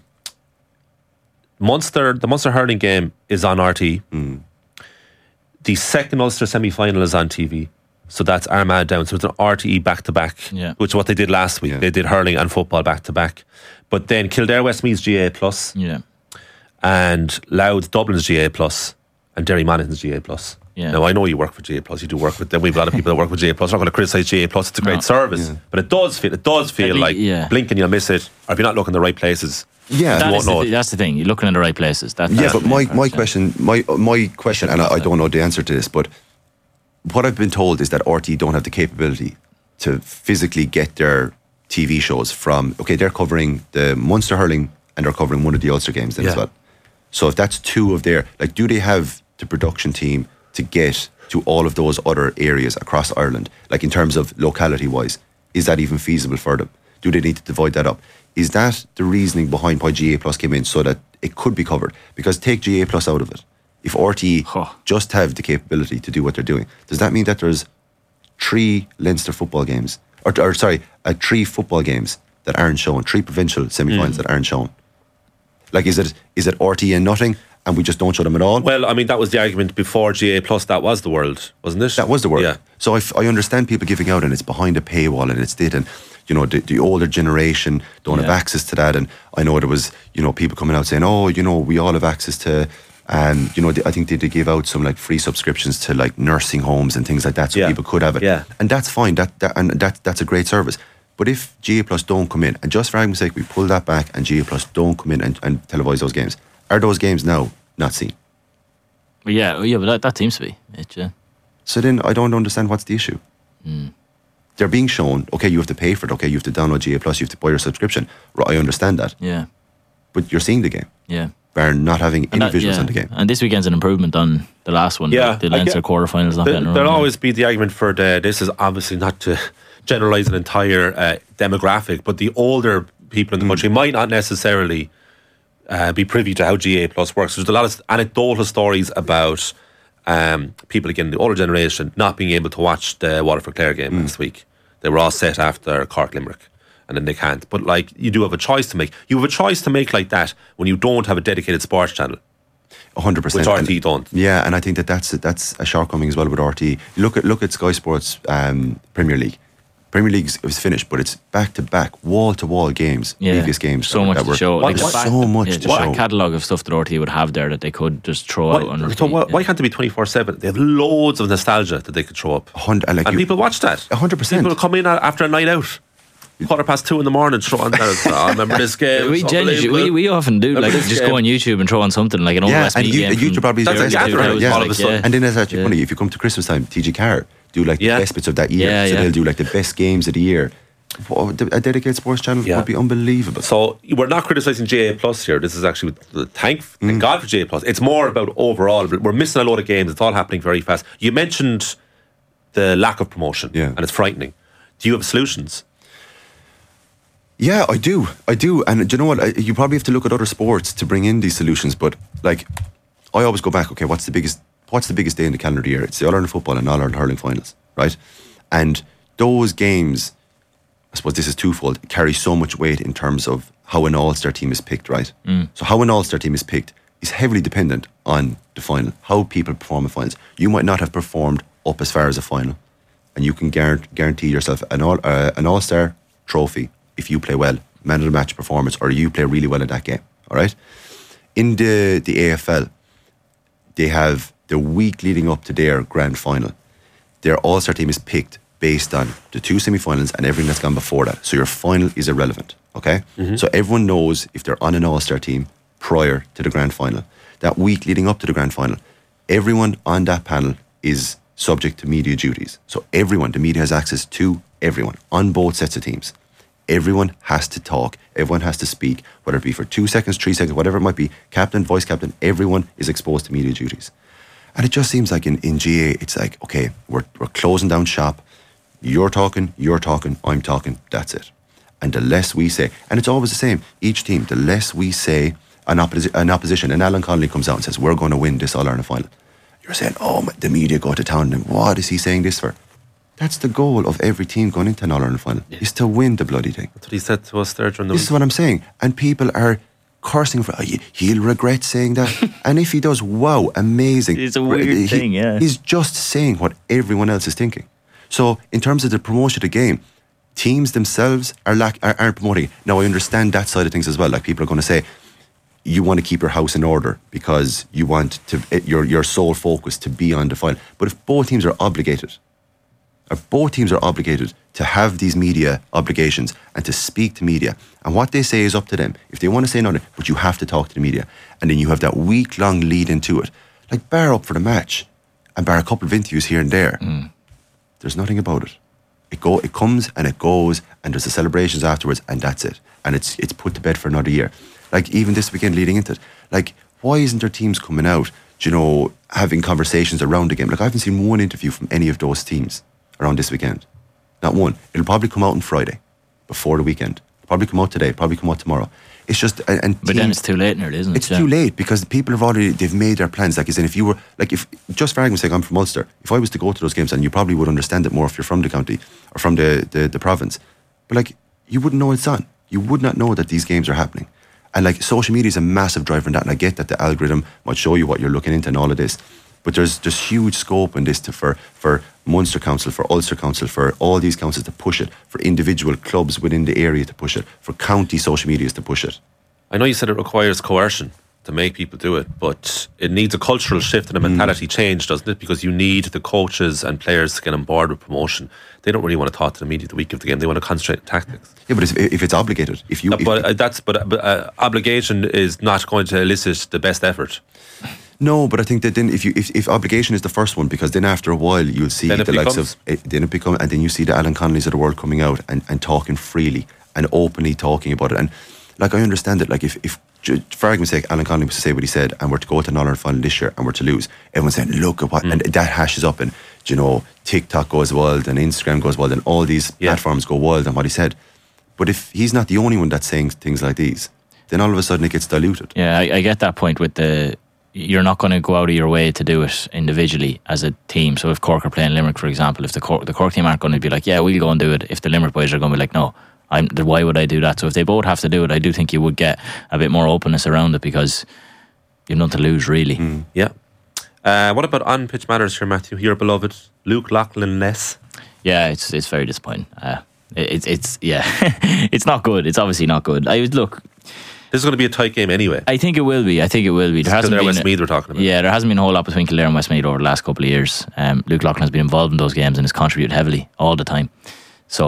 Munster, the Munster hurling game is on R T. Mm. The second Ulster semi-final is on T V. So that's Armagh Down. So it's an R T E back-to-back, yeah. which is what they did last week. Yeah. They did hurling and football back-to-back. But then Kildare Westmeath's G A plus, yeah. and Louth Dublin's G A plus, and Derry Monaghan's G A plus. Yeah. Now, I know you work for G A plus. You do work with them. We have a lot of people that work with G A plus. I'm not going to criticise G A plus. It's a great No. service. Yeah. But it does feel, it does feel At like le- yeah. blink and you'll miss it. Or if you're not looking in the right places, Yeah, That you is won't the know th- it. that's the thing. You're looking in the right places. That, that's yeah, but the my, main my part, question, my my question, and I, I don't know the answer to this, but what I've been told is that R T don't have the capability to physically get their T V shows from, okay, they're covering the Munster hurling and they're covering one of the Ulster games then Yeah. as well. So if that's two of their, like, do they have the production team to get to all of those other areas across Ireland, like in terms of locality wise? Is that even feasible for them? Do they need to divide that up? Is that the reasoning behind why G A Plus came in, so that it could be covered? Because take G A Plus out of it. If R T E Huh. just have the capability to do what they're doing, does that mean that there's three Leinster football games, or, or sorry, uh, three football games that aren't shown, three provincial semi-finals Mm. that aren't shown? Like, is it is it R T E and nothing, and we just don't show them at all? well, I mean, that was the argument before G A plus. That was the world, wasn't it? That was the word. Yeah. So I, f- I understand people giving out, and it's behind a paywall, and it's did, and you know the, the older generation don't have Yeah. access to that. And I know there was, you know, people coming out saying, oh, you know, we all have access to, um, you know, I think they did give out some like free subscriptions to like nursing homes and things like that, so Yeah. people could have it. Yeah. And that's fine. That, that and that that's a great service. But if G A Plus don't come in, and just for argument's sake, we pull that back, and G A Plus don't come in and, and televise those games, are those games now not seen? But yeah, yeah, but that, that seems to be it. Yeah. So then I don't understand what's the issue. Mm. They're being shown, okay, you have to pay for it, okay, you have to download G A Plus, you have to buy your subscription. Right, I understand that. Yeah. But you're seeing the game, Yeah. bar not having And any that- visuals yeah. on the game. And this weekend's an improvement on the last one. Yeah, like the I Leinster get- quarterfinals not There, getting there'll around. always be the argument for the, this is obviously not to generalise an entire uh, demographic, but the older people in the country might not necessarily uh, be privy to how G A Plus works. There's a lot of anecdotal stories about um, people, again, the older generation, not being able to watch the Waterford Clare game last week. They were all set after Cork Limerick, and then they can't. But like, you do have a choice to make. You have a choice to make like that when you don't have a dedicated sports channel, one hundred percent. which R T don't. Yeah, and I think that that's, that's a shortcoming as well with R T. You look at look at Sky Sports um, Premier League. Premier League is finished, but it's back to back, wall to wall games, Yeah. previous games. So that much were, to show. What- the what- fact so that- much yeah, to the show. catalogue of stuff that R T E would have there that they could just throw Why, out on repeat. so why, yeah. why can't it be twenty-four seven? They have loads of nostalgia that they could throw up. A hundred, and like And you- people watch that. A hundred percent. People come in a- after a night out. quarter past two in the morning, throw on there. I remember this game. We, genuinely, we we often do like just game. go on YouTube and throw on something like an old Yeah, West and Meath you, game. YouTube probably That's is exactly right, right, yeah. all of a sudden. And then it's actually Yeah. funny if you come to Christmas time. T G Carr do like Yeah. the best bits of that year, Yeah, so yeah. they'll do like the best games of the year. Whoa, a dedicated sports channel Yeah. would be unbelievable. So we're not criticising J A Plus here. This is actually thank, thank God for J A Plus. It's more about overall. We're missing a lot of games. It's all happening very fast. You mentioned the lack of promotion, Yeah. and it's frightening. Do you have solutions? Yeah, I do. I do. And do you know what? I, you probably have to look at other sports to bring in these solutions. But like, I always go back. Okay, what's the biggest? What's the biggest day in the calendar year? It's the All Ireland football and All Ireland hurling finals, right? And those games, I suppose this is twofold, carry so much weight in terms of how an All-Star team is picked, right? Mm. So how an All-Star team is picked is heavily dependent on the final, how people perform in finals. You might not have performed up as far as a final, and you can guarantee, guarantee yourself an all uh, an All-Star trophy if you play well, man of the match performance, or you play really well in that game. All right. In the the A F L, they have the week leading up to their grand final. Their All-Star team is picked based on the two semi-finals and everything that's gone before that. So your final is irrelevant. Okay. Mm-hmm. So everyone knows if they're on an All-Star team prior to the grand final. That week leading up to the grand final, everyone on that panel is subject to media duties. So everyone, the media has access to everyone on both sets of teams. Everyone has to talk. Everyone has to speak, whether it be for two seconds, three seconds, whatever it might be. Captain, vice captain, everyone is exposed to media duties. And it just seems like in, in G A, it's like, okay, we're, we're closing down shop. You're talking, you're talking, I'm talking, that's it. And the less we say, and it's always the same, each team, the less we say an, opposi- an opposition, and Alan Connolly comes out and says, we're going to win this All-Ireland final. You're saying, oh, the media go to town, and what is he saying this for? That's the goal of every team going into an All-Ireland final, yeah. is to win the bloody thing. That's what he said to us there during the This week. is what I'm saying. And people are cursing for, oh, he'll regret saying that. And if he does, wow, amazing. It's a weird he, thing, yeah. He's just saying what everyone else is thinking. So in terms of the promotion of the game, teams themselves are lack, are, aren't promoting it. Now I understand that side of things as well. Like people are going to say, you want to keep your house in order because you want to your your sole focus to be on the final. But if both teams are obligated, or both teams are obligated to have these media obligations and to speak to media, and what they say is up to them. If they want to say nothing, but you have to talk to the media, and then you have that week long lead into it, like bar up for the match, and bar a couple of interviews here and there. Mm. There's nothing about it. It go, it comes and it goes, and there's the celebrations afterwards, and that's it. And it's it's put to bed for another year. Like even this weekend leading into it, like why isn't there teams coming out, you know, having conversations around the game? Like I haven't seen one interview from any of those teams around this weekend. Not one. It'll probably come out on Friday, before the weekend. It'll probably come out today. Probably come out tomorrow. It's just and, and but teams, then it's too late now, isn't it? It's yeah. too late because people have already they've made their plans. Like, as in, if you were like, if just for argument's sake, I'm from Ulster. If I was to go to those games, and you probably would understand it more if you're from the county or from the the, the province, but like you wouldn't know it's on. You would not know that these games are happening. And like social media is a massive driver in that. And I get that the algorithm might show you what you're looking into and all of this, but there's there's huge scope in this to for for Munster Council, for Ulster Council, for all these councils to push it, for individual clubs within the area to push it, for county social medias to push it. I know you said it requires coercion to make people do it, but it needs a cultural shift and a mentality mm. change, doesn't it? Because you need the coaches and players to get on board with promotion. They don't really want to talk to the media the week of the game. They want to concentrate on tactics. Yeah, but if, if it's obligated, if you, uh, if, but uh, that's but, but uh, obligation is not going to elicit the best effort. No, but I think that then if you if, if obligation is the first one, because then after a while you'll see then the likes of it, then it become and then you see the Alan Connollys of the world coming out and, and talking freely and openly talking about it. And like I understand it, like if if for argument's sake, Alan Connolly was to say what he said, and we're to go to an All-Ireland final this year, and we're to lose. Everyone's saying, "Look at what," mm. and that hashes up, and you know, TikTok goes wild, and Instagram goes wild, and all these yeah. platforms go wild on what he said. But if he's not the only one that's saying things like these, then all of a sudden it gets diluted. Yeah, I, I get that point with the. You're not going to go out of your way to do it individually as a team. So if Cork are playing Limerick, for example, if the Cork, the Cork team aren't going to be like, "Yeah, we'll go and do it," if the Limerick boys are going to be like, "No." I'm, why would I do that? So if they both have to do it, I do think you would get a bit more openness around it because you've nothing to lose, really. Mm, yeah. Uh, what about on-pitch matters here, Matthew? Your beloved Luke Loughlin-less? Yeah, it's it's very disappointing. Uh, it, it's it's yeah, it's not good. It's obviously not good. I would look. This is going to be a tight game anyway. I think it will be. I think it will be. There hasn't been been Westmeath we're talking about. Yeah, there hasn't been a whole lot between Kildare and Westmeath over the last couple of years. Um, Luke Loughlin has been involved in those games and has contributed heavily all the time. So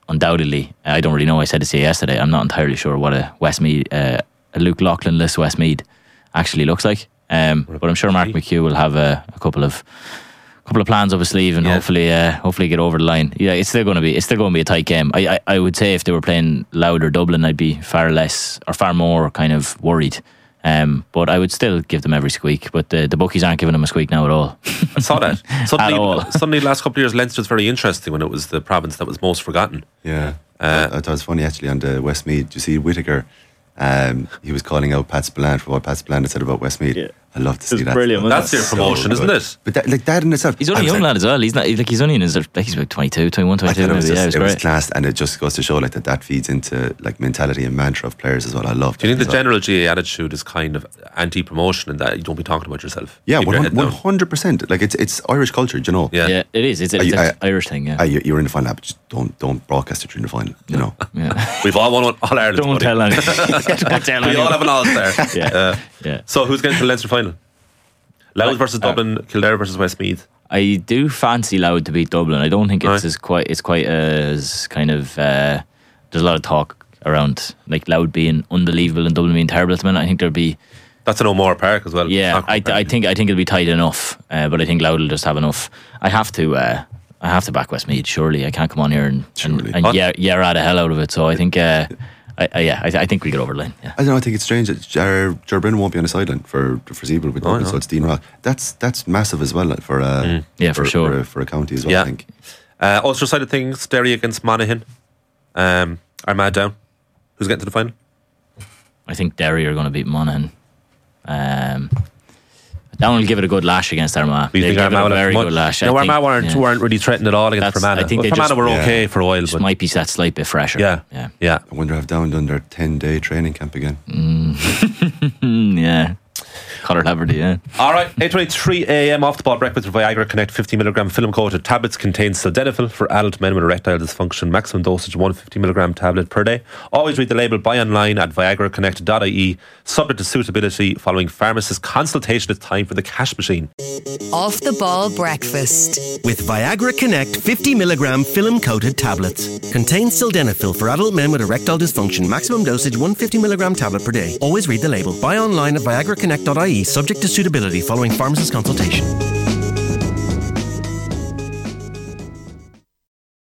undoubtedly, I don't really know. I said this to you yesterday. I'm not entirely sure what a Westmead, uh, a Luke Loughlin-less Westmead actually looks like. Um, but I'm sure Mark McHugh will have a, a couple of couple of plans up his sleeve, and yeah. hopefully, uh, hopefully get over the line. Yeah, it's still going to be it's still going to be a tight game. I, I I would say if they were playing Louth or Dublin, I'd be far less or far more kind of worried. Um, but I would still give them every squeak. But the, the bookies aren't giving them a squeak now at all. I saw that. Suddenly, at all. Suddenly, the last couple of years, Leinster was very interesting when it was the province that was most forgotten. Yeah, uh, I, I thought it was funny actually on the Westmead. Do you see Whittaker? Um, he was calling out Pat Spillane for what Pat Spillane had said about Westmead. Yeah. I love to see that. Brilliant. That's their promotion, so isn't it? But that, like that in itself. He's only a young like, lad as well. He's not like he's only in his like he's about twenty-two, twenty-one, twenty-two. It was, maybe. just, Yeah, it was, it was great. class, and it just goes to show like that that feeds into like mentality and mantra of players as well. I love. Do you think the well. general G A A attitude is kind of anti-promotion and that you don't be talking about yourself? Yeah, one hundred percent. Like it's it's Irish culture, do you know? Yeah, yeah it is. It's, it's an Irish thing. Yeah, I, you're in the final, but just don't don't broadcast it during the final. You know. Yeah. We've all won all Ireland. Don't tell anyone. Don't tell We all have an all there. Yeah, uh, yeah. So who's getting to the Leinster final? Louth versus uh, Dublin, Kildare versus Westmeath. I do fancy Louth to beat Dublin. I don't think it's right. as quite. It's quite as kind of. Uh, there's a lot of talk around like Louth being unbelievable and Dublin being terrible at the minute. I think there'll be. That's an O'Moore Park as well. Yeah, I, I think I think it'll be tight enough, uh, but I think Louth will just have enough. I have to. Uh, I have to back Westmeath. Surely, I can't come on here and and, and yeah, yeah, the hell out of it. So I think. Uh, I, I, yeah, I, I think we get over the line. Yeah. I don't know. I think it's strange that Jar Jar Brennan won't be on the sideline for the foreseeable with Dublin, oh, so it's Dean Rock. That's that's massive as well for uh, mm. yeah for, for sure for a, for a county as well. Yeah. I think. Uh, Ulster side of things, Derry against Monaghan. Um, Armagh down. Who's getting to the final? I think Derry are going to beat Monaghan. Um, Down will give it a good lash against Armagh. You They'll think give Armagh it a very much? good lash. No, I Armagh think, weren't, yeah. weren't really threatened at all against That's, Fermanagh. I think well, they Fermanagh just, were yeah. okay for a while. Just but might be that slight bit fresher. Yeah, yeah, yeah. I wonder if Down done their ten day training camp again. Mm. yeah. Conor Laverty, yeah. All right, eight twenty-three a m off the ball breakfast with Viagra Connect fifty milligram film coated tablets contain sildenafil for adult men with erectile dysfunction. Maximum dosage one hundred fifty milligram tablet per day. Always read the label. Buy online at viagra connect dot I E. Subject to suitability following pharmacist consultation. It's time for the cash machine. Off the ball breakfast with Viagra Connect fifty milligram film coated tablets. Contains sildenafil for adult men with erectile dysfunction. Maximum dosage one hundred fifty milligram tablet per day. Always read the label. Buy online at viagra connect dot I E. Subject to suitability following pharmacist consultation.